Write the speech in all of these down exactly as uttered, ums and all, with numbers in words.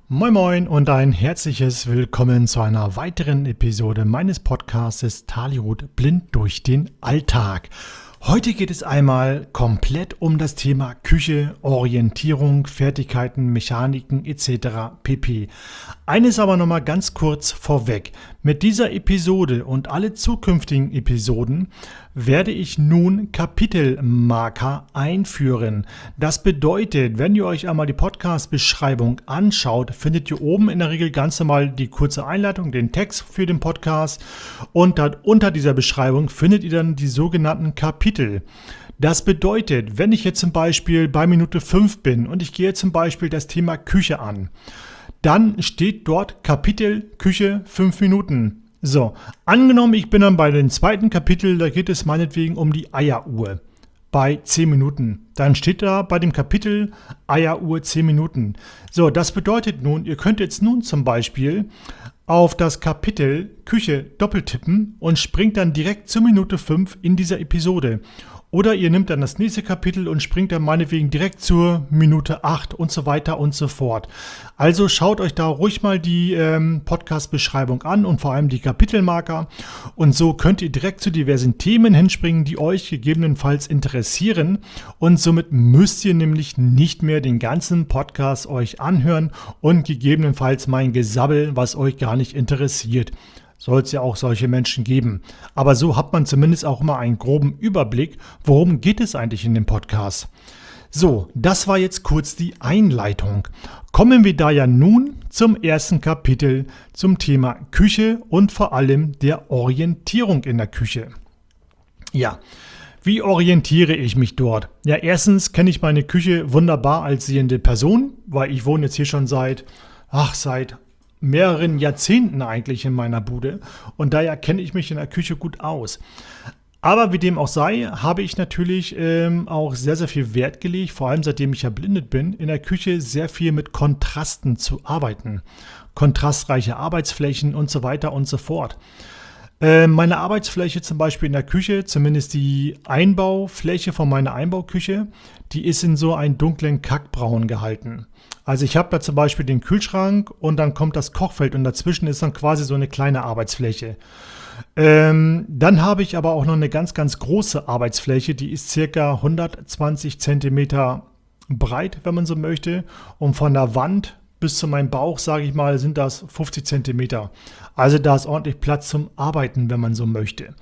Moin Moin und ein herzliches Willkommen zu einer weiteren Episode meines Podcastes Taliroot blind durch den Alltag. Heute geht es einmal komplett um das Thema Küche, Orientierung, Fertigkeiten, Mechaniken et cetera pp. Eines aber nochmal ganz kurz vorweg. Mit dieser Episode und alle zukünftigen Episoden werde ich nun Kapitelmarker einführen. Das bedeutet, wenn ihr euch einmal die Podcast-Beschreibung anschaut, findet ihr oben in der Regel ganz normal die kurze Einleitung, den Text für den Podcast und dann unter dieser Beschreibung findet ihr dann die sogenannten Kapitel. Das bedeutet, wenn ich jetzt zum Beispiel bei Minute fünf bin und ich gehe zum Beispiel das Thema Küche an, dann steht dort Kapitel Küche fünf Minuten. So, angenommen, ich bin dann bei dem zweiten Kapitel, da geht es meinetwegen um die Eieruhr bei zehn Minuten. Dann steht da bei dem Kapitel Eieruhr zehn Minuten. So, das bedeutet nun, ihr könnt jetzt nun zum Beispiel auf das Kapitel Küche doppeltippen und springt dann direkt zur Minute fünf in dieser Episode. Oder ihr nehmt dann das nächste Kapitel und springt dann meinetwegen direkt zur Minute acht und so weiter und so fort. Also schaut euch da ruhig mal die ähm, Podcast-Beschreibung an und vor allem die Kapitelmarker. Und so könnt ihr direkt zu diversen Themen hinspringen, die euch gegebenenfalls interessieren. Und somit müsst ihr nämlich nicht mehr den ganzen Podcast euch anhören und gegebenenfalls mein Gesabbel, was euch gar nicht interessiert. Soll es ja auch solche Menschen geben. Aber so hat man zumindest auch mal einen groben Überblick, worum geht es eigentlich in dem Podcast. So, das war jetzt kurz die Einleitung. Kommen wir da ja nun zum ersten Kapitel zum Thema Küche und vor allem der Orientierung in der Küche. Ja, wie orientiere ich mich dort? Ja, erstens kenne ich meine Küche wunderbar als sehende Person, weil ich wohne jetzt hier schon seit, ach, seit mehreren Jahrzehnten eigentlich in meiner Bude und daher kenne ich mich in der Küche gut aus. Aber wie dem auch sei, habe ich natürlich ähm, auch sehr, sehr viel Wert gelegt, vor allem seitdem ich erblindet bin, in der Küche sehr viel mit Kontrasten zu arbeiten. Kontrastreiche Arbeitsflächen und so weiter und so fort. Äh, meine Arbeitsfläche zum Beispiel in der Küche, zumindest die Einbaufläche von meiner Einbauküche, die ist in so einen dunklen Kackbraun gehalten. Also ich habe da zum Beispiel den Kühlschrank und dann kommt das Kochfeld und dazwischen ist dann quasi so eine kleine Arbeitsfläche. Ähm, dann habe ich aber auch noch eine ganz, ganz große Arbeitsfläche, die ist circa hundertzwanzig Zentimeter breit, wenn man so möchte. Und von der Wand bis zu meinem Bauch, sage ich mal, sind das fünfzig Zentimeter. Also da ist ordentlich Platz zum Arbeiten, wenn man so möchte.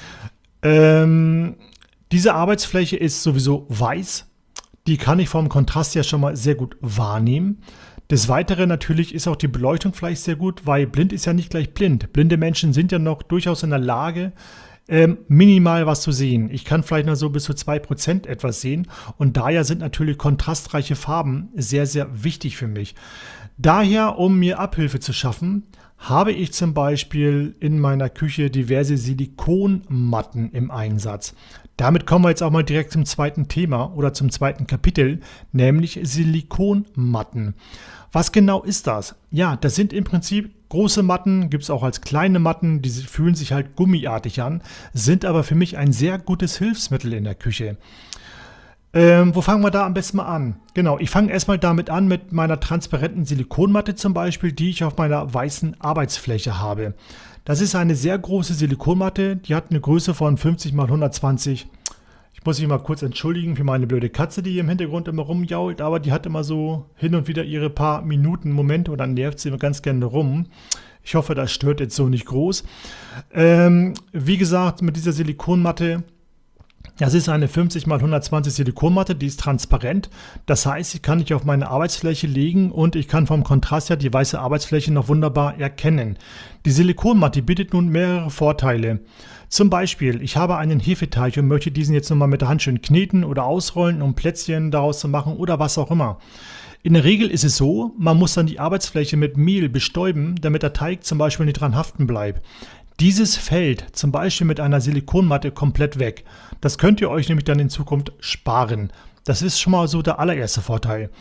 Ähm, diese Arbeitsfläche ist sowieso weiß. Die kann ich vom Kontrast ja schon mal sehr gut wahrnehmen. Des Weiteren natürlich ist auch die Beleuchtung vielleicht sehr gut, weil blind ist ja nicht gleich blind. Blinde Menschen sind ja noch durchaus in der Lage, ähm, minimal was zu sehen. Ich kann vielleicht noch so bis zu zwei Prozent etwas sehen und daher sind natürlich kontrastreiche Farben sehr, sehr wichtig für mich. Daher, um mir Abhilfe zu schaffen, habe ich zum Beispiel in meiner Küche diverse Silikonmatten im Einsatz. Damit kommen wir jetzt auch mal direkt zum zweiten Thema oder zum zweiten Kapitel, nämlich Silikonmatten. Was genau ist das? Ja, das sind im Prinzip große Matten, gibt es auch als kleine Matten, die fühlen sich halt gummiartig an, sind aber für mich ein sehr gutes Hilfsmittel in der Küche. Ähm, wo fangen wir da am besten mal an? Genau, ich fange erstmal damit an mit meiner transparenten Silikonmatte zum Beispiel, die ich auf meiner weißen Arbeitsfläche habe. Das ist eine sehr große Silikonmatte, die hat eine Größe von fünfzig mal hundertzwanzig. Ich muss mich mal kurz entschuldigen für meine blöde Katze, die hier im Hintergrund immer rumjault, aber die hat immer so hin und wieder ihre paar Minuten, Momente und dann nervt sie immer ganz gerne rum. Ich hoffe, das stört jetzt so nicht groß. Ähm, wie gesagt, mit dieser Silikonmatte, das ist eine fünfzig mal hundertzwanzig Silikonmatte, die ist transparent. Das heißt, ich kann ich auf meine Arbeitsfläche legen und ich kann vom Kontrast her die weiße Arbeitsfläche noch wunderbar erkennen. Die Silikonmatte bietet nun mehrere Vorteile. Zum Beispiel, ich habe einen Hefeteig und möchte diesen jetzt nochmal mit der Hand schön kneten oder ausrollen, um Plätzchen daraus zu machen oder was auch immer. In der Regel ist es so, man muss dann die Arbeitsfläche mit Mehl bestäuben, damit der Teig zum Beispiel nicht dran haften bleibt. Dieses fällt zum Beispiel mit einer Silikonmatte komplett weg. Das könnt ihr euch nämlich dann in Zukunft sparen. Das ist schon mal so der allererste Vorteil.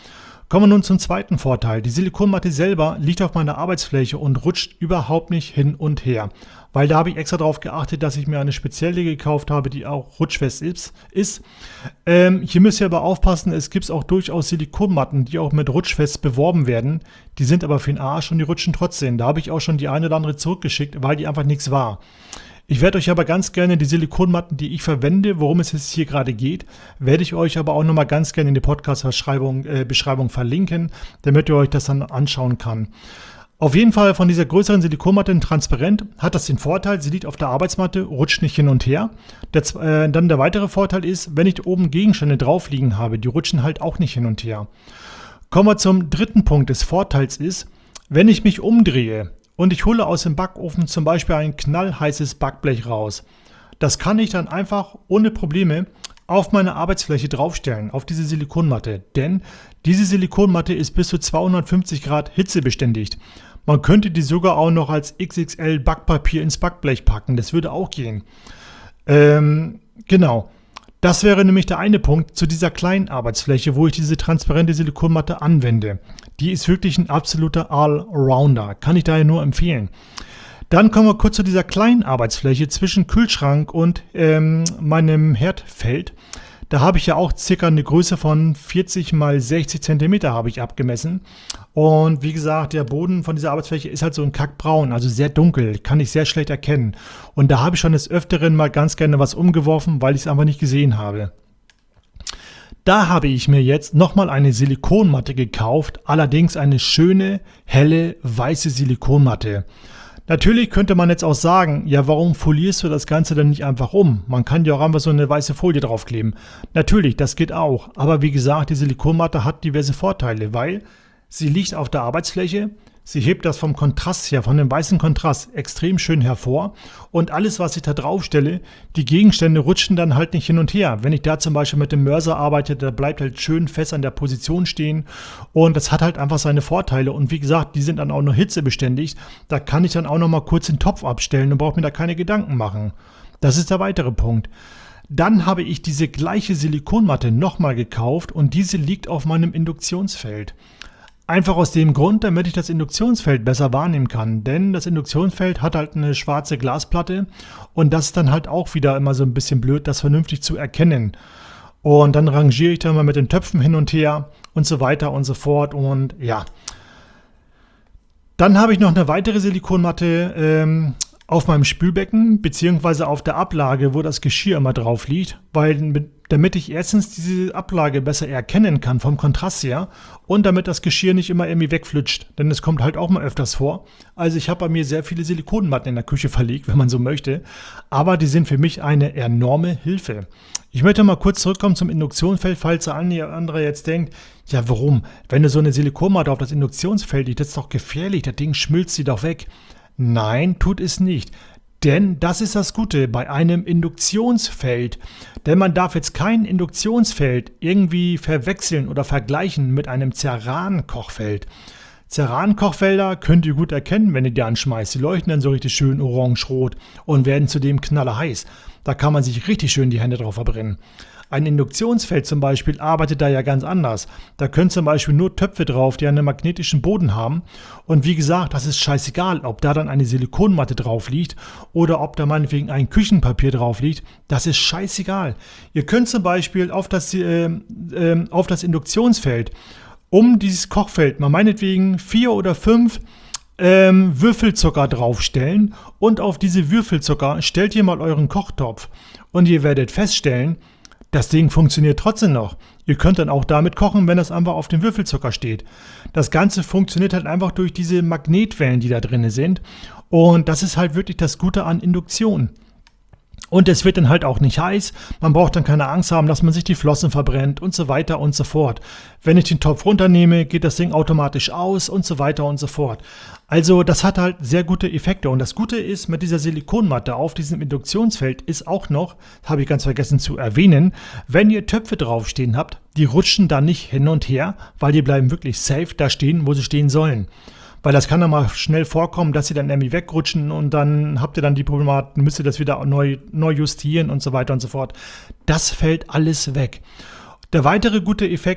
Kommen wir nun zum zweiten Vorteil. Die Silikonmatte selber liegt auf meiner Arbeitsfläche und rutscht überhaupt nicht hin und her. Weil da habe ich extra darauf geachtet, dass ich mir eine spezielle gekauft habe, die auch rutschfest ist. ist. Ähm, hier müsst ihr aber aufpassen, es gibt auch durchaus Silikonmatten, die auch mit rutschfest beworben werden. Die sind aber für den Arsch und die rutschen trotzdem. Da habe ich auch schon die eine oder andere zurückgeschickt, weil die einfach nichts war. Ich werde euch aber ganz gerne die Silikonmatten, die ich verwende, worum es jetzt hier gerade geht, werde ich euch aber auch nochmal ganz gerne in die Podcast-Beschreibung äh, Beschreibung verlinken, damit ihr euch das dann anschauen kann. Auf jeden Fall von dieser größeren Silikonmatte transparent hat das den Vorteil, sie liegt auf der Arbeitsmatte, rutscht nicht hin und her. Der, äh, dann der weitere Vorteil ist, wenn ich oben Gegenstände drauf liegen habe, die rutschen halt auch nicht hin und her. Kommen wir zum dritten Punkt des Vorteils ist, wenn ich mich umdrehe, und ich hole aus dem Backofen zum Beispiel ein knallheißes Backblech raus. Das kann ich dann einfach ohne Probleme auf meine Arbeitsfläche draufstellen, auf diese Silikonmatte. Denn diese Silikonmatte ist bis zu zweihundertfünfzig Grad hitzebeständig. Man könnte die sogar auch noch als X X L Backpapier ins Backblech packen. Das würde auch gehen. Ähm, genau. Das wäre nämlich der eine Punkt zu dieser kleinen Arbeitsfläche, wo ich diese transparente Silikonmatte anwende. Die ist wirklich ein absoluter Allrounder. Kann ich daher nur empfehlen. Dann kommen wir kurz zu dieser kleinen Arbeitsfläche zwischen Kühlschrank und ähm, meinem Herdfeld. Da habe ich ja auch circa eine Größe von vierzig mal sechzig Zentimeter habe ich abgemessen. Und wie gesagt, der Boden von dieser Arbeitsfläche ist halt so ein Kackbraun, also sehr dunkel, kann ich sehr schlecht erkennen. Und da habe ich schon des Öfteren mal ganz gerne was umgeworfen, weil ich es einfach nicht gesehen habe. Da habe ich mir jetzt nochmal eine Silikonmatte gekauft, allerdings eine schöne, helle, weiße Silikonmatte. Natürlich könnte man jetzt auch sagen, ja, warum folierst du das Ganze denn nicht einfach um? Man kann ja auch einfach so eine weiße Folie draufkleben. Natürlich, das geht auch. Aber wie gesagt, die Silikonmatte hat diverse Vorteile, weil sie liegt auf der Arbeitsfläche, sie hebt das vom Kontrast her, von dem weißen Kontrast extrem schön hervor und alles, was ich da drauf stelle, die Gegenstände rutschen dann halt nicht hin und her. Wenn ich da zum Beispiel mit dem Mörser arbeite, der bleibt halt schön fest an der Position stehen und das hat halt einfach seine Vorteile und wie gesagt, die sind dann auch noch hitzebeständig. Da kann ich dann auch noch mal kurz den Topf abstellen und brauche mir da keine Gedanken machen. Das ist der weitere Punkt. Dann habe ich diese gleiche Silikonmatte nochmal gekauft und diese liegt auf meinem Induktionsfeld. Einfach aus dem Grund, damit ich das Induktionsfeld besser wahrnehmen kann. Denn das Induktionsfeld hat halt eine schwarze Glasplatte und das ist dann halt auch wieder immer so ein bisschen blöd, das vernünftig zu erkennen. Und dann rangiere ich da mal mit den Töpfen hin und her und so weiter und so fort und ja. Dann habe ich noch eine weitere Silikonmatte ähm, auf meinem Spülbecken beziehungsweise auf der Ablage, wo das Geschirr immer drauf liegt, weil damit ich erstens diese Ablage besser erkennen kann vom Kontrast her und damit das Geschirr nicht immer irgendwie wegflutscht, denn es kommt halt auch mal öfters vor. Also ich habe bei mir sehr viele Silikonmatten in der Küche verlegt, wenn man so möchte, aber die sind für mich eine enorme Hilfe. Ich möchte mal kurz zurückkommen zum Induktionsfeld, falls der andere jetzt denkt, ja warum? Wenn du so eine Silikonmatte auf das Induktionsfeld liegt, das ist doch gefährlich, das Ding schmilzt sie doch weg. Nein, tut es nicht. Denn das ist das Gute bei einem Induktionsfeld. Denn man darf jetzt kein Induktionsfeld irgendwie verwechseln oder vergleichen mit einem Ceran-Kochfeld. Ceran-Kochfelder könnt ihr gut erkennen, wenn ihr die anschmeißt. Die leuchten dann so richtig schön orange-rot und werden zudem knallerheiß. Da kann man sich richtig schön die Hände drauf verbrennen. Ein Induktionsfeld zum Beispiel arbeitet da ja ganz anders. Da können zum Beispiel nur Töpfe drauf, die einen magnetischen Boden haben. Und wie gesagt, das ist scheißegal, ob da dann eine Silikonmatte drauf liegt oder ob da meinetwegen ein Küchenpapier drauf liegt. Das ist scheißegal. Ihr könnt zum Beispiel auf das, äh, äh, auf das Induktionsfeld um dieses Kochfeld mal meinetwegen vier oder fünf ähm, Würfelzucker draufstellen und auf diese Würfelzucker stellt ihr mal euren Kochtopf und ihr werdet feststellen, das Ding funktioniert trotzdem noch. Ihr könnt dann auch damit kochen, wenn das einfach auf dem Würfelzucker steht. Das Ganze funktioniert halt einfach durch diese Magnetwellen, die da drin sind. Und das ist halt wirklich das Gute an Induktion. Und es wird dann halt auch nicht heiß. Man braucht dann keine Angst haben, dass man sich die Flossen verbrennt und so weiter und so fort. Wenn ich den Topf runternehme, geht das Ding automatisch aus und so weiter und so fort. Also das hat halt sehr gute Effekte. Und das Gute ist, mit dieser Silikonmatte auf diesem Induktionsfeld ist auch noch, habe ich ganz vergessen zu erwähnen, wenn ihr Töpfe draufstehen habt, die rutschen dann nicht hin und her, weil die bleiben wirklich safe da stehen, wo sie stehen sollen. Weil das kann dann mal schnell vorkommen, dass sie dann irgendwie wegrutschen und dann habt ihr dann die Problematik, müsst ihr das wieder neu, neu justieren und so weiter und so fort. Das fällt alles weg. Der weitere gute Effekt ist,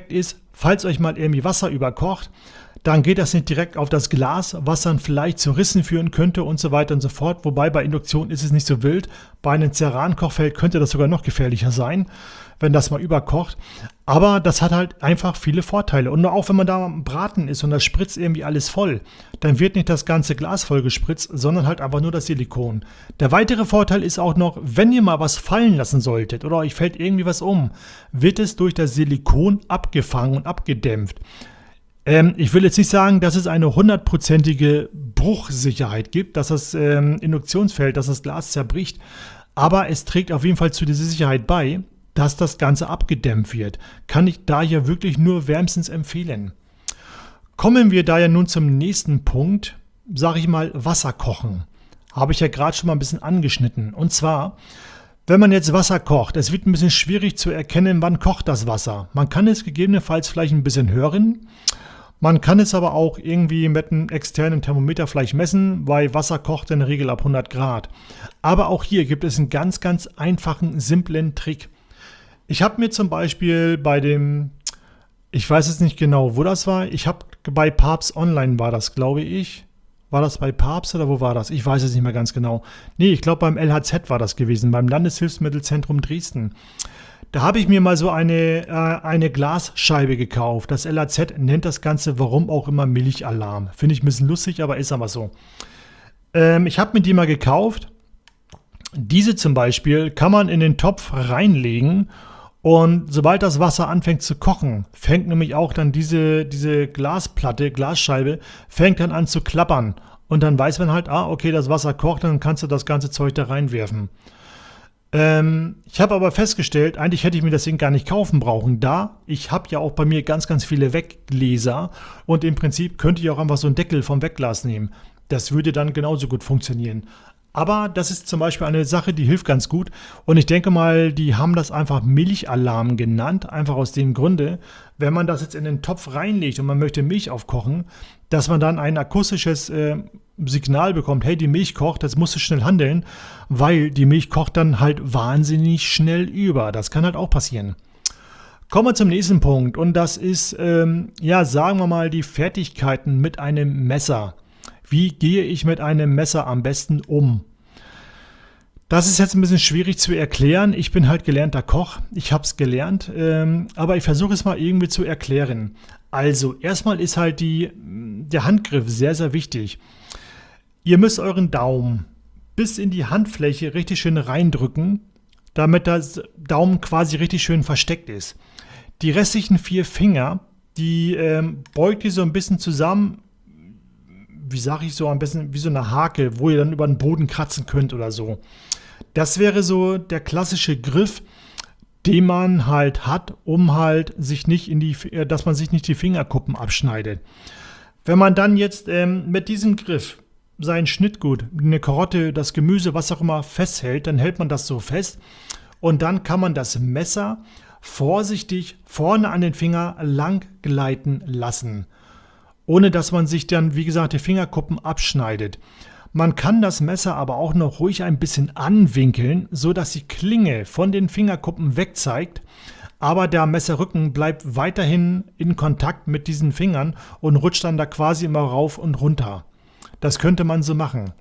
falls euch mal irgendwie Wasser überkocht, dann geht das nicht direkt auf das Glas, was dann vielleicht zu Rissen führen könnte und so weiter und so fort. Wobei bei Induktion ist es nicht so wild. Bei einem Ceran-Kochfeld könnte das sogar noch gefährlicher sein, wenn das mal überkocht. Aber das hat halt einfach viele Vorteile. Und auch wenn man da am Braten ist und das spritzt irgendwie alles voll, dann wird nicht das ganze Glas voll gespritzt, sondern halt einfach nur das Silikon. Der weitere Vorteil ist auch noch, wenn ihr mal was fallen lassen solltet oder euch fällt irgendwie was um, wird es durch das Silikon abgefangen und abgedämpft. Ähm, ich will jetzt nicht sagen, dass es eine hundertprozentige Bruchsicherheit gibt, dass das ähm, Induktionsfeld, dass das Glas zerbricht, aber es trägt auf jeden Fall zu dieser Sicherheit bei, dass das Ganze abgedämpft wird. Kann ich daher wirklich nur wärmstens empfehlen. Kommen wir daher nun zum nächsten Punkt, sage ich mal Wasser kochen. Habe ich ja gerade schon mal ein bisschen angeschnitten. Und zwar, wenn man jetzt Wasser kocht, es wird ein bisschen schwierig zu erkennen, wann kocht das Wasser. Man kann es gegebenenfalls vielleicht ein bisschen hören. Man kann es aber auch irgendwie mit einem externen Thermometer vielleicht messen, weil Wasser kocht in der Regel ab hundert Grad. Aber auch hier gibt es einen ganz, ganz einfachen, simplen Trick. Ich habe mir zum Beispiel bei dem, ich weiß jetzt nicht genau, wo das war, ich habe bei Papst Online war das, glaube ich. War das bei Papst oder wo war das? Ich weiß es nicht mehr ganz genau. Nee, ich glaube beim L H Z war das gewesen, beim Landeshilfsmittelzentrum Dresden. Da habe ich mir mal so eine, äh, eine Glasscheibe gekauft. Das L H Z nennt das Ganze, warum auch immer, Milchalarm. Finde ich ein bisschen lustig, aber ist aber so. Ähm, ich habe mir die mal gekauft. Diese zum Beispiel kann man in den Topf reinlegen und sobald das Wasser anfängt zu kochen, fängt nämlich auch dann diese, diese Glasplatte, Glasscheibe, fängt dann an zu klappern. Und dann weiß man halt, ah, okay, das Wasser kocht, dann kannst du das ganze Zeug da reinwerfen. Ähm, ich habe aber festgestellt, eigentlich hätte ich mir das Ding gar nicht kaufen brauchen, da ich habe ja auch bei mir ganz, ganz viele Weggläser und im Prinzip könnte ich auch einfach so einen Deckel vom Wegglas nehmen. Das würde dann genauso gut funktionieren. Aber das ist zum Beispiel eine Sache, die hilft ganz gut und ich denke mal, die haben das einfach Milchalarm genannt, einfach aus dem Grunde, wenn man das jetzt in den Topf reinlegt und man möchte Milch aufkochen, dass man dann ein akustisches äh, Signal bekommt, hey, die Milch kocht, jetzt musst du schnell handeln, weil die Milch kocht dann halt wahnsinnig schnell über. Das kann halt auch passieren. Kommen wir zum nächsten Punkt und das ist, ähm, ja, sagen wir mal, die Fertigkeiten mit einem Messer. Wie gehe ich mit einem Messer am besten um? Das ist jetzt ein bisschen schwierig zu erklären. Ich bin halt gelernter Koch. Ich habe es gelernt, ähm, aber ich versuche es mal irgendwie zu erklären. Also, erstmal ist halt die, der Handgriff sehr, sehr wichtig. Ihr müsst euren Daumen bis in die Handfläche richtig schön reindrücken, damit das Daumen quasi richtig schön versteckt ist. Die restlichen vier Finger, die ähm, beugt ihr so ein bisschen zusammen, wie sage ich so, ein bisschen wie so eine Hake, wo ihr dann über den Boden kratzen könnt oder so. Das wäre so der klassische Griff, den man halt hat, um halt sich nicht in die, dass man sich nicht die Fingerkuppen abschneidet. Wenn man dann jetzt ähm, mit diesem Griff sein Schnittgut, eine Karotte, das Gemüse, was auch immer festhält, dann hält man das so fest und dann kann man das Messer vorsichtig vorne an den Finger lang gleiten lassen, ohne dass man sich dann, wie gesagt, die Fingerkuppen abschneidet. Man kann das Messer aber auch noch ruhig ein bisschen anwinkeln, so dass die Klinge von den Fingerkuppen wegzeigt, aber der Messerrücken bleibt weiterhin in Kontakt mit diesen Fingern und rutscht dann da quasi immer rauf und runter. Das könnte man so machen.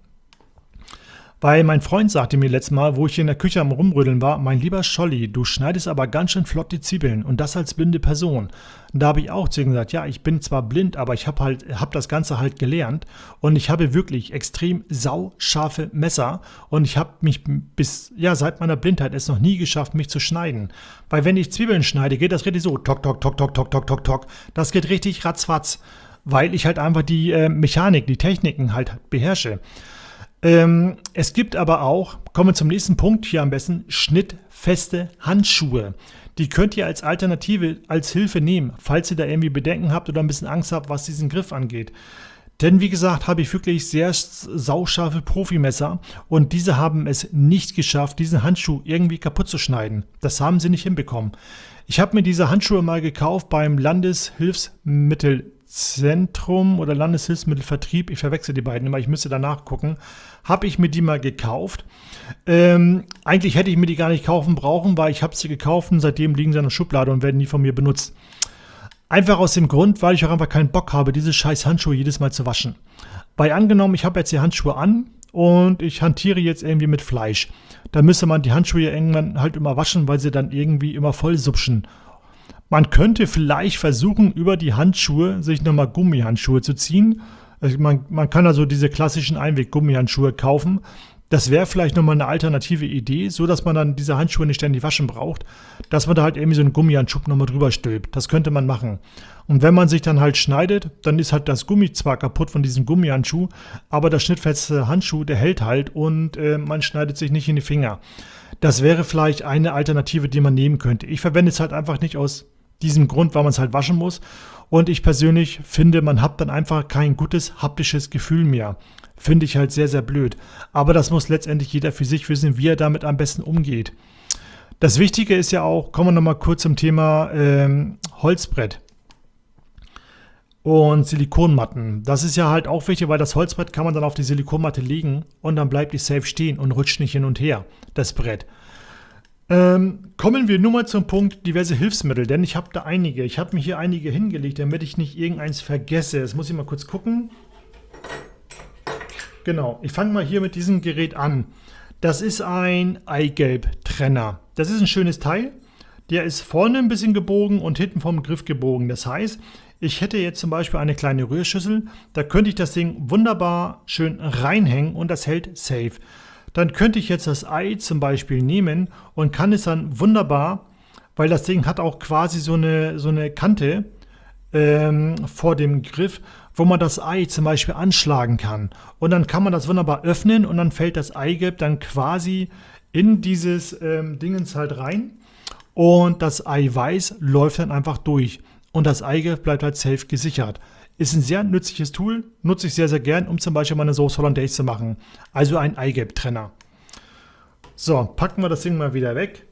Weil mein Freund sagte mir letztes Mal, wo ich hier in der Küche am Rumrödeln war, mein lieber Scholli, du schneidest aber ganz schön flott die Zwiebeln und das als blinde Person. Und da habe ich auch zu ihm gesagt, ja, ich bin zwar blind, aber ich habe halt, hab das Ganze halt gelernt und ich habe wirklich extrem sauscharfe Messer und ich habe mich bis, ja, seit meiner Blindheit es noch nie geschafft, mich zu schneiden. Weil wenn ich Zwiebeln schneide, geht das richtig so, tok, tok, tok, tok, tok, tok, tok, tok. Das geht richtig ratzfatz, weil ich halt einfach die äh, Mechanik, die Techniken halt beherrsche. Ähm, es gibt aber auch, kommen wir zum nächsten Punkt hier am besten, schnittfeste Handschuhe. Die könnt ihr als Alternative, als Hilfe nehmen, falls ihr da irgendwie Bedenken habt oder ein bisschen Angst habt, was diesen Griff angeht. Denn wie gesagt, habe ich wirklich sehr sauscharfe Profimesser und diese haben es nicht geschafft, diesen Handschuh irgendwie kaputt zu schneiden. Das haben sie nicht hinbekommen. Ich habe mir diese Handschuhe mal gekauft beim Landeshilfsmittelzentrum oder Landeshilfsmittelvertrieb. Ich verwechsel die beiden immer, ich müsste danach gucken. Habe ich mir die mal gekauft. Ähm, eigentlich hätte ich mir die gar nicht kaufen brauchen, weil ich habe sie gekauft und seitdem liegen sie in der Schublade und werden nie von mir benutzt. Einfach aus dem Grund, weil ich auch einfach keinen Bock habe, diese scheiß Handschuhe jedes Mal zu waschen. Weil angenommen, ich habe jetzt die Handschuhe an und ich hantiere jetzt irgendwie mit Fleisch. Da müsste man die Handschuhe irgendwann halt immer waschen, weil sie dann irgendwie immer voll supschen. Man könnte vielleicht versuchen, über die Handschuhe sich nochmal Gummihandschuhe zu ziehen. Also man, man kann also diese klassischen Einweg-Gummihandschuhe kaufen. Das wäre vielleicht nochmal eine alternative Idee, so dass man dann diese Handschuhe nicht ständig waschen braucht, dass man da halt irgendwie so einen Gummihandschuh nochmal drüber stülpt. Das könnte man machen. Und wenn man sich dann halt schneidet, dann ist halt das Gummi zwar kaputt von diesem Gummihandschuh, aber der schnittfeste Handschuh, der hält halt und äh, man schneidet sich nicht in die Finger. Das wäre vielleicht eine Alternative, die man nehmen könnte. Ich verwende es halt einfach nicht aus diesem Grund, weil man es halt waschen muss. Und ich persönlich finde, man hat dann einfach kein gutes haptisches Gefühl mehr. Finde ich halt sehr, sehr blöd. Aber das muss letztendlich jeder für sich wissen, wie er damit am besten umgeht. Das Wichtige ist ja auch, kommen wir nochmal kurz zum Thema ähm, Holzbrett und Silikonmatten. Das ist ja halt auch wichtig, weil das Holzbrett kann man dann auf die Silikonmatte legen und dann bleibt die safe stehen und rutscht nicht hin und her, das Brett. Ähm, kommen wir nur mal zum Punkt diverse Hilfsmittel, denn ich habe da einige. Ich habe mir hier einige hingelegt, damit ich nicht irgendeins vergesse. Jetzt muss ich mal kurz gucken. Genau, ich fange mal hier mit diesem Gerät an. Das ist ein Eigelb-Trenner. Das ist ein schönes Teil. Der ist vorne ein bisschen gebogen und hinten vom Griff gebogen. Das heißt, ich hätte jetzt zum Beispiel eine kleine Rührschüssel. Da könnte ich das Ding wunderbar schön reinhängen und das hält safe. Dann könnte ich jetzt das Ei zum Beispiel nehmen und kann es dann wunderbar, weil das Ding hat auch quasi so eine, so eine Kante ähm, vor dem Griff, wo man das Ei zum Beispiel anschlagen kann. Und dann kann man das wunderbar öffnen und dann fällt das Eigelb dann quasi in dieses ähm, Dingens halt rein und das Eiweiß läuft dann einfach durch und das Eigelb bleibt halt safe gesichert. Ist ein sehr nützliches Tool, nutze ich sehr, sehr gern, um zum Beispiel mal eine Sauce Hollandaise zu machen. Also ein Eigelb-Trenner. So, packen wir das Ding mal wieder weg.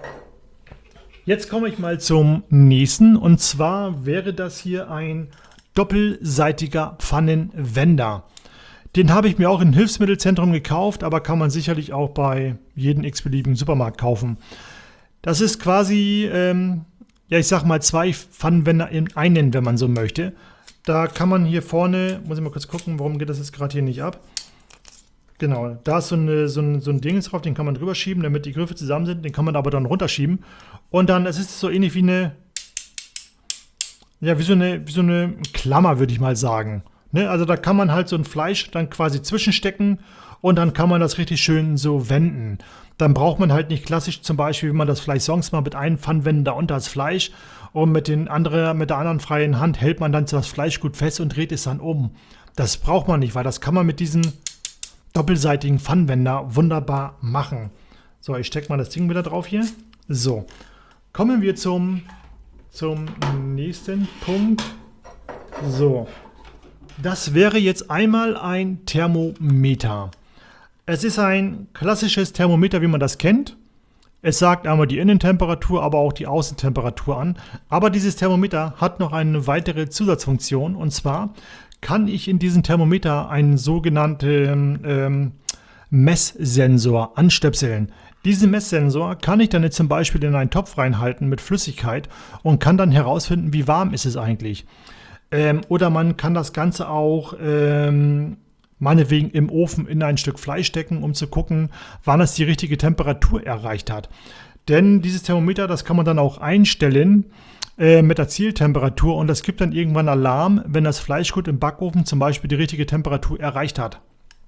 Jetzt komme ich mal zum nächsten und zwar wäre das hier ein doppelseitiger Pfannenwender. Den habe ich mir auch im Hilfsmittelzentrum gekauft, aber kann man sicherlich auch bei jedem x-beliebigen Supermarkt kaufen. Das ist quasi, ähm, ja ich sag mal zwei Pfannenwender in einen, wenn man so möchte. Da kann man hier vorne, muss ich mal kurz gucken, warum geht das jetzt gerade hier nicht ab. Genau, da ist so, eine, so, ein, so ein Ding drauf, den kann man drüber schieben, damit die Griffe zusammen sind. Den kann man aber dann runterschieben. Und dann, es ist so ähnlich wie eine, ja, wie so eine, wie so eine Klammer, würde ich mal sagen. Ne? Also da kann man halt so ein Fleisch dann quasi zwischenstecken und dann kann man das richtig schön so wenden. Dann braucht man halt nicht klassisch zum Beispiel, wie man das Fleisch sonst mal mit einem Pfannenwender unter das Fleisch und mit, den andere, mit der anderen freien Hand hält man dann das Fleisch gut fest und dreht es dann um. Das braucht man nicht, weil das kann man mit diesem doppelseitigen Pfannenwender wunderbar machen. So, ich stecke mal das Ding wieder drauf hier. So, kommen wir zum, zum nächsten Punkt. So, das wäre jetzt einmal ein Thermometer. Es ist ein klassisches Thermometer, wie man das kennt. Es sagt einmal die Innentemperatur, aber auch die Außentemperatur an. Aber dieses Thermometer hat noch eine weitere Zusatzfunktion. Und zwar kann ich in diesem Thermometer einen sogenannten ähm, Messsensor anstöpseln. Diesen Messsensor kann ich dann jetzt zum Beispiel in einen Topf reinhalten mit Flüssigkeit und kann dann herausfinden, wie warm ist es eigentlich. Ähm, oder man kann das Ganze auch ähm, meinetwegen im Ofen in ein Stück Fleisch stecken, um zu gucken, wann es die richtige Temperatur erreicht hat. Denn dieses Thermometer, das kann man dann auch einstellen äh, mit der Zieltemperatur und das gibt dann irgendwann Alarm, wenn das Fleischgut im Backofen zum Beispiel die richtige Temperatur erreicht hat.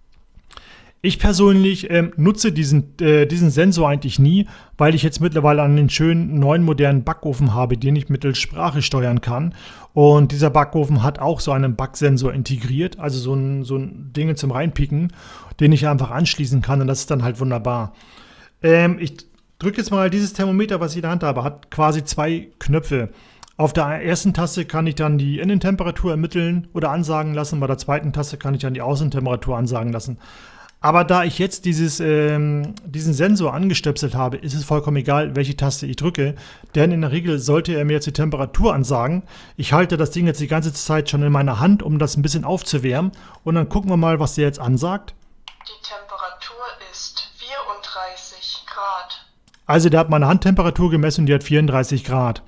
Ich persönlich ähm, nutze diesen, äh, diesen Sensor eigentlich nie, weil ich jetzt mittlerweile einen schönen neuen modernen Backofen habe, den ich mittels Sprache steuern kann. Und dieser Backofen hat auch so einen Backsensor integriert, also so ein, so ein Ding zum Reinpicken, den ich einfach anschließen kann und das ist dann halt wunderbar. Ähm, ich drücke jetzt mal dieses Thermometer, was ich in der Hand habe, hat quasi zwei Knöpfe. Auf der ersten Taste kann ich dann die Innentemperatur ermitteln oder ansagen lassen, bei der zweiten Taste kann ich dann die Außentemperatur ansagen lassen. Aber da ich jetzt dieses, ähm, diesen Sensor angestöpselt habe, ist es vollkommen egal, welche Taste ich drücke. Denn in der Regel sollte er mir jetzt die Temperatur ansagen. Ich halte das Ding jetzt die ganze Zeit schon in meiner Hand, um das ein bisschen aufzuwärmen. Und dann gucken wir mal, was der jetzt ansagt. Die Temperatur ist vierunddreißig Grad. Also der hat meine Handtemperatur gemessen und die hat vierunddreißig Grad.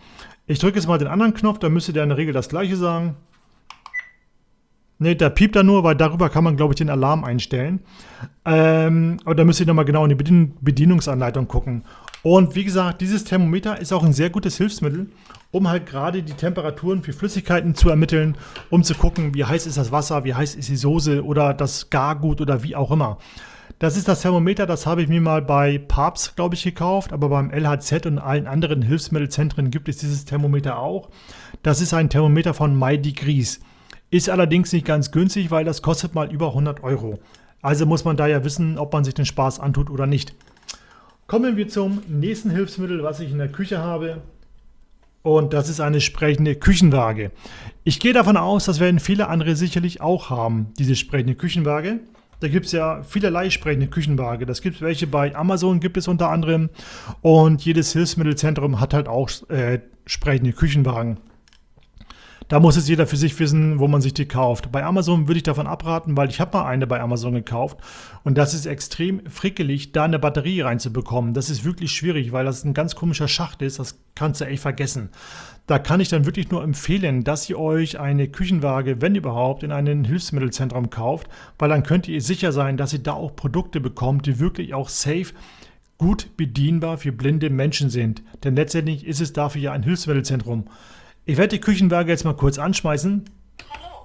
Ich drücke jetzt mal den anderen Knopf, da müsste der in der Regel das gleiche sagen. Ne, der piept da nur, weil darüber kann man, glaube ich, den Alarm einstellen. Ähm, aber da müsst ihr nochmal genau in die Bedien Bedienungsanleitung gucken. Und wie gesagt, dieses Thermometer ist auch ein sehr gutes Hilfsmittel, um halt gerade die Temperaturen für Flüssigkeiten zu ermitteln, um zu gucken, wie heiß ist das Wasser, wie heiß ist die Soße oder das Gargut oder wie auch immer. Das ist das Thermometer, das habe ich mir mal bei Papst, glaube ich, gekauft, aber beim L H Z und allen anderen Hilfsmittelzentren gibt es dieses Thermometer auch. Das ist ein Thermometer von MyDegrees. Ist allerdings nicht ganz günstig, weil das kostet mal über hundert Euro. Also muss man da ja wissen, ob man sich den Spaß antut oder nicht. Kommen wir zum nächsten Hilfsmittel, was ich in der Küche habe. Und das ist eine sprechende Küchenwaage. Ich gehe davon aus, das werden viele andere sicherlich auch haben, diese sprechende Küchenwaage. Da gibt es ja vielerlei sprechende Küchenwaage. Das gibt es welche bei Amazon, gibt es unter anderem. Und jedes Hilfsmittelzentrum hat halt auch äh, sprechende Küchenwagen. Da muss jetzt jeder für sich wissen, wo man sich die kauft. Bei Amazon würde ich davon abraten, weil ich habe mal eine bei Amazon gekauft und das ist extrem frickelig, da eine Batterie reinzubekommen. Das ist wirklich schwierig, weil das ein ganz komischer Schacht ist, das kannst du echt vergessen. Da kann ich dann wirklich nur empfehlen, dass ihr euch eine Küchenwaage, wenn überhaupt, in einem Hilfsmittelzentrum kauft, weil dann könnt ihr sicher sein, dass ihr da auch Produkte bekommt, die wirklich auch safe gut bedienbar für blinde Menschen sind. Denn letztendlich ist es dafür ja ein Hilfsmittelzentrum. Ich werde die Küchenwaage jetzt mal kurz anschmeißen. Hallo.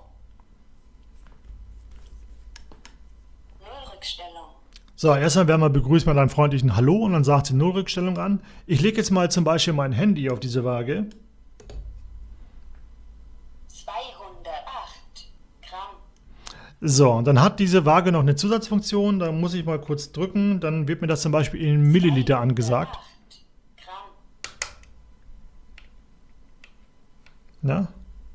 Nullrückstellung. So, erstmal werden wir begrüßt mit einem freundlichen Hallo und dann sagt sie Nullrückstellung an. Ich lege jetzt mal zum Beispiel mein Handy auf diese Waage. zweihundertacht Gramm. So, und dann hat diese Waage noch eine Zusatzfunktion. Da muss ich mal kurz drücken. Dann wird mir das zum Beispiel in Milliliter angesagt. Gramm. Na?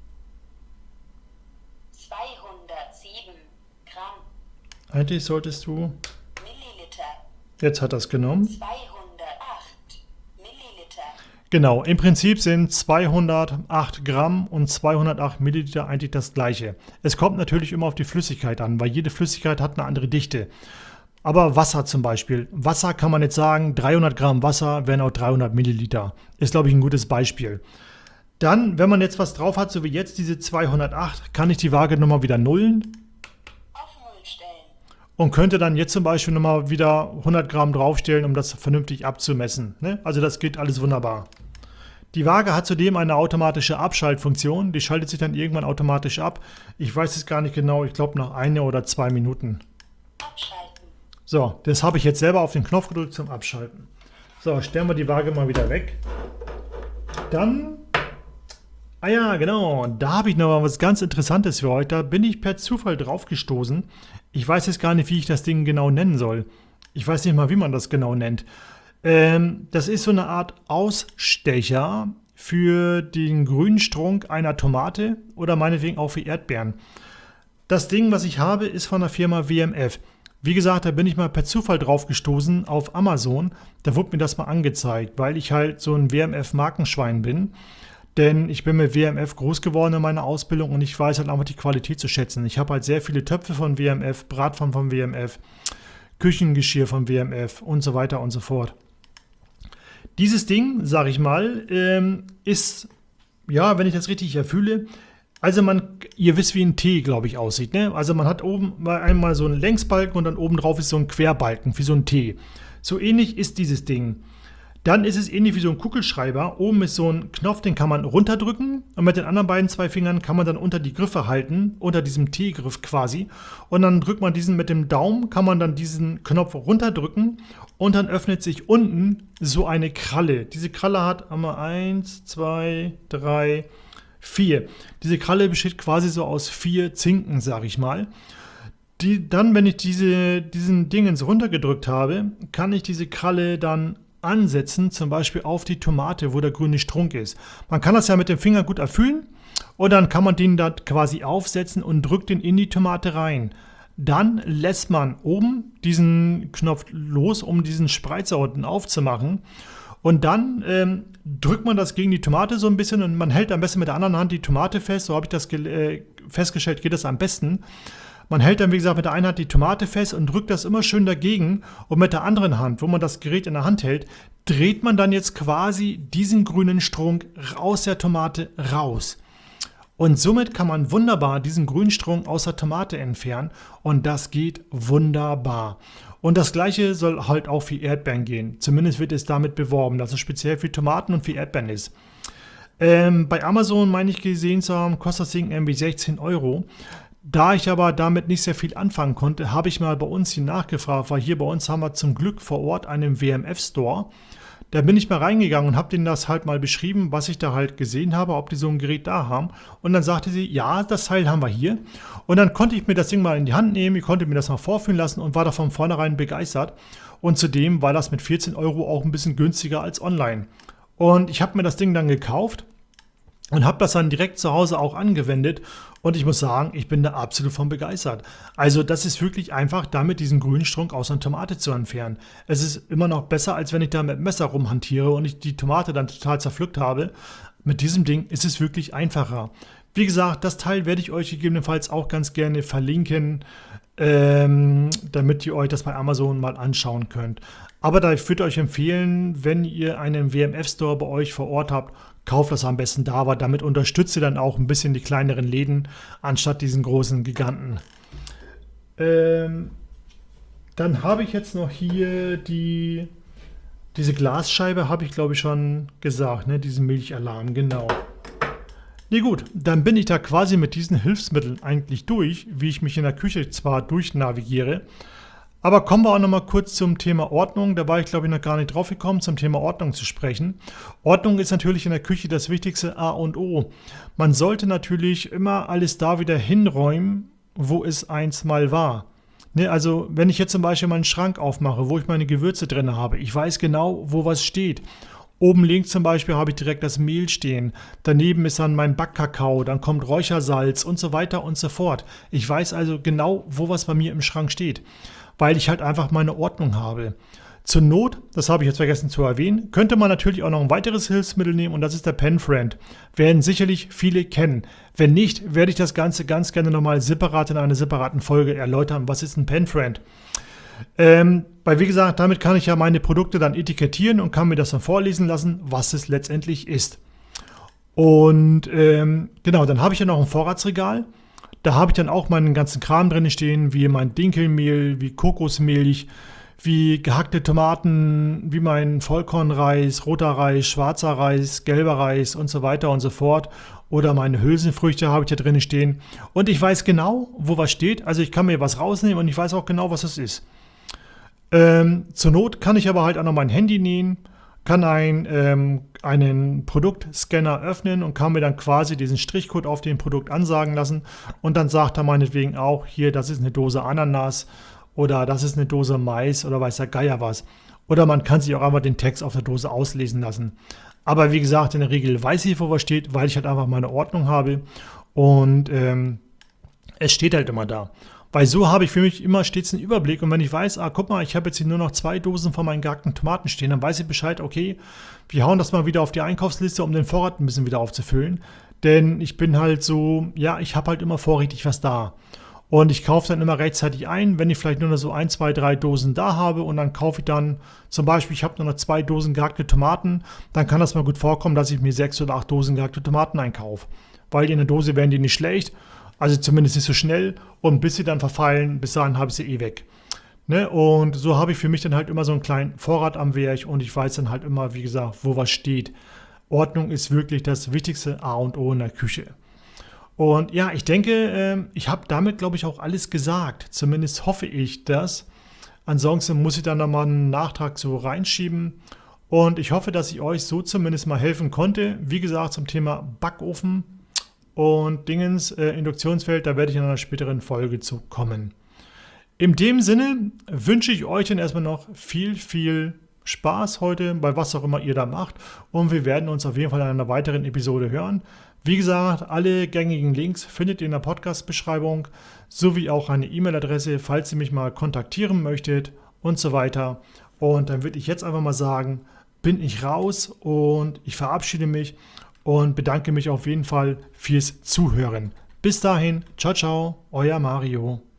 zweihundertsieben Gramm. Eigentlich solltest du... Milliliter. Jetzt hat er es genommen. zweihundertacht Milliliter. Genau, im Prinzip sind zweihundertacht Gramm und zweihundertacht Milliliter eigentlich das gleiche. Es kommt natürlich immer auf die Flüssigkeit an, weil jede Flüssigkeit hat eine andere Dichte. Aber Wasser zum Beispiel. Wasser kann man jetzt sagen, dreihundert Gramm Wasser wären auch dreihundert Milliliter. Ist, glaube ich, ein gutes Beispiel. Dann, wenn man jetzt was drauf hat, so wie jetzt diese zweihundertacht, kann ich die Waage nochmal wieder nullen. Auf Null stellen. Und könnte dann jetzt zum Beispiel nochmal wieder hundert Gramm draufstellen, um das vernünftig abzumessen. Ne? Also das geht alles wunderbar. Die Waage hat zudem eine automatische Abschaltfunktion. Die schaltet sich dann irgendwann automatisch ab. Ich weiß es gar nicht genau, ich glaube nach einer oder zwei Minuten. Abschalten. So, das habe ich jetzt selber auf den Knopf gedrückt zum Abschalten. So, stellen wir die Waage mal wieder weg. Dann... Ah ja, genau, da habe ich noch mal was ganz Interessantes für heute. Da bin ich per Zufall drauf gestoßen. Ich weiß jetzt gar nicht, wie ich das Ding genau nennen soll. Ich weiß nicht mal, wie man das genau nennt. Ähm, das ist so eine Art Ausstecher für den grünen Strunk einer Tomate oder meinetwegen auch für Erdbeeren. Das Ding, was ich habe, ist von der Firma W M F. Wie gesagt, da bin ich mal per Zufall drauf gestoßen auf Amazon. Da wurde mir das mal angezeigt, weil ich halt so ein W M F-Markenschwein bin. Denn ich bin mit W M F groß geworden in meiner Ausbildung und ich weiß halt einfach die Qualität zu schätzen. Ich habe halt sehr viele Töpfe von W M F, Bratpfannen von W M F, Küchengeschirr von W M F und so weiter und so fort. Dieses Ding, sage ich mal, ähm, ist, ja, wenn ich das richtig erfühle, also man, ihr wisst, wie ein T, glaube ich, aussieht. Ne? Also man hat oben mal einmal so einen Längsbalken und dann oben drauf ist so ein Querbalken, wie so ein T. So ähnlich ist dieses Ding. Dann ist es ähnlich wie so ein Kugelschreiber. Oben ist so ein Knopf, den kann man runterdrücken und mit den anderen beiden zwei Fingern kann man dann unter die Griffe halten, unter diesem T-Griff quasi. Und dann drückt man diesen mit dem Daumen, kann man dann diesen Knopf runterdrücken und dann öffnet sich unten so eine Kralle. Diese Kralle hat einmal eins, zwei, drei, vier. Diese Kralle besteht quasi so aus vier Zinken, sage ich mal. Die, dann, wenn ich diese, diesen Dingens runtergedrückt habe, kann ich diese Kralle dann ansetzen, zum Beispiel auf die Tomate, wo der grüne Strunk ist. Man kann das ja mit dem Finger gut erfüllen und dann kann man den da quasi aufsetzen und drückt den in die Tomate rein. Dann lässt man oben diesen Knopf los, um diesen Spreizer unten aufzumachen und dann ähm, drückt man das gegen die Tomate so ein bisschen und man hält am besten mit der anderen Hand die Tomate fest, so habe ich das äh, festgestellt, geht das am besten. Man hält dann, wie gesagt, mit der einen Hand die Tomate fest und drückt das immer schön dagegen. Und mit der anderen Hand, wo man das Gerät in der Hand hält, dreht man dann jetzt quasi diesen grünen Strunk aus der Tomate raus. Und somit kann man wunderbar diesen grünen Strunk aus der Tomate entfernen. Und das geht wunderbar. Und das gleiche soll halt auch für Erdbeeren gehen. Zumindest wird es damit beworben, dass es speziell für Tomaten und für Erdbeeren ist. Ähm, bei Amazon, meine ich gesehen zu haben, kostet das Ding irgendwie sechzehn Euro. Da ich aber damit nicht sehr viel anfangen konnte, habe ich mal bei uns hier nachgefragt, weil hier bei uns haben wir zum Glück vor Ort einen W M F-Store. Da bin ich mal reingegangen und habe denen das halt mal beschrieben, was ich da halt gesehen habe, ob die so ein Gerät da haben. Und dann sagte sie, ja, das Teil haben wir hier. Und dann konnte ich mir das Ding mal in die Hand nehmen, ich konnte mir das mal vorführen lassen und war da von vornherein begeistert. Und zudem war das mit vierzehn Euro auch ein bisschen günstiger als online. Und ich habe mir das Ding dann gekauft und habe das dann direkt zu Hause auch angewendet. Und ich muss sagen, ich bin da absolut von begeistert. Also das ist wirklich einfach, damit diesen grünen Strunk aus einer Tomate zu entfernen. Es ist immer noch besser, als wenn ich da mit dem Messer rumhantiere und ich die Tomate dann total zerpflückt habe. Mit diesem Ding ist es wirklich einfacher. Wie gesagt, das Teil werde ich euch gegebenenfalls auch ganz gerne verlinken, ähm, damit ihr euch das bei Amazon mal anschauen könnt. Aber da würde ich euch empfehlen, wenn ihr einen W M F-Store bei euch vor Ort habt, kauft das am besten da, weil damit unterstützt ihr dann auch ein bisschen die kleineren Läden, anstatt diesen großen Giganten. Ähm, dann habe ich jetzt noch hier die, diese Glasscheibe, habe ich glaube ich schon gesagt, ne? Diesen Milchalarm, genau. Nee, gut, dann bin ich da quasi mit diesen Hilfsmitteln eigentlich durch, wie ich mich in der Küche zwar durchnavigiere. Aber kommen wir auch noch mal kurz zum Thema Ordnung. Da war ich, glaube ich, noch gar nicht drauf gekommen, zum Thema Ordnung zu sprechen. Ordnung ist natürlich in der Küche das wichtigste A und O. Man sollte natürlich immer alles da wieder hinräumen, wo es einst mal war. Ne, also, wenn ich jetzt zum Beispiel meinen Schrank aufmache, wo ich meine Gewürze drin habe, ich weiß genau, wo was steht. Oben links zum Beispiel habe ich direkt das Mehl stehen. Daneben ist dann mein Backkakao, dann kommt Räuchersalz und so weiter und so fort. Ich weiß also genau, wo was bei mir im Schrank steht, weil ich halt einfach meine Ordnung habe. Zur Not, das habe ich jetzt vergessen zu erwähnen, könnte man natürlich auch noch ein weiteres Hilfsmittel nehmen und das ist der Penfriend. Werden sicherlich viele kennen. Wenn nicht, werde ich das Ganze ganz gerne nochmal separat in einer separaten Folge erläutern. Was ist ein Penfriend? Ähm, weil wie gesagt, damit kann ich ja meine Produkte dann etikettieren und kann mir das dann vorlesen lassen, was es letztendlich ist. Und ähm, genau, dann habe ich ja noch ein Vorratsregal. Da habe ich dann auch meinen ganzen Kram drin stehen, wie mein Dinkelmehl, wie Kokosmilch, wie gehackte Tomaten, wie mein Vollkornreis, roter Reis, schwarzer Reis, gelber Reis und so weiter und so fort. Oder meine Hülsenfrüchte habe ich da drin stehen. Und ich weiß genau, wo was steht. Also ich kann mir was rausnehmen und ich weiß auch genau, was es ist. Ähm, zur Not kann ich aber halt auch noch mein Handy nehmen, kann ein, ähm, einen Produktscanner öffnen und kann mir dann quasi diesen Strichcode auf dem Produkt ansagen lassen. Und dann sagt er meinetwegen auch, hier, das ist eine Dose Ananas oder das ist eine Dose Mais oder weiß der Geier was. Oder man kann sich auch einfach den Text auf der Dose auslesen lassen. Aber wie gesagt, in der Regel weiß ich, wo was steht, weil ich halt einfach meine Ordnung habe. Und ähm, es steht halt immer da. Weil so habe ich für mich immer stets einen Überblick. Und wenn ich weiß, ah, guck mal, ich habe jetzt hier nur noch zwei Dosen von meinen gehackten Tomaten stehen, dann weiß ich Bescheid, okay, wir hauen das mal wieder auf die Einkaufsliste, um den Vorrat ein bisschen wieder aufzufüllen. Denn ich bin halt so, ja, ich habe halt immer vorrätig was da. Und ich kaufe dann immer rechtzeitig ein, wenn ich vielleicht nur noch so ein, zwei, drei Dosen da habe und dann kaufe ich dann zum Beispiel, ich habe nur noch zwei Dosen gehackte Tomaten, dann kann das mal gut vorkommen, dass ich mir sechs oder acht Dosen gehackte Tomaten einkaufe. Weil in der Dose werden die nicht schlecht, also zumindest nicht so schnell und bis sie dann verfallen, bis dahin habe ich sie eh weg. Ne? Und so habe ich für mich dann halt immer so einen kleinen Vorrat am Werk und ich weiß dann halt immer, wie gesagt, wo was steht. Ordnung ist wirklich das wichtigste A und O in der Küche. Und ja, ich denke, ich habe damit, glaube ich, auch alles gesagt. Zumindest hoffe ich das. Ansonsten muss ich dann nochmal einen Nachtrag so reinschieben. Und ich hoffe, dass ich euch so zumindest mal helfen konnte. Wie gesagt, zum Thema Backofen und Dingens, äh, Induktionsfeld, da werde ich in einer späteren Folge zu kommen. In dem Sinne wünsche ich euch dann erstmal noch viel, viel Spaß heute, bei was auch immer ihr da macht. Und wir werden uns auf jeden Fall in einer weiteren Episode hören. Wie gesagt, alle gängigen Links findet ihr in der Podcast-Beschreibung, sowie auch eine E-Mail-Adresse, falls ihr mich mal kontaktieren möchtet und so weiter. Und dann würde ich jetzt einfach mal sagen, bin ich raus und ich verabschiede mich und bedanke mich auf jeden Fall fürs Zuhören. Bis dahin, ciao, ciao, euer Mario.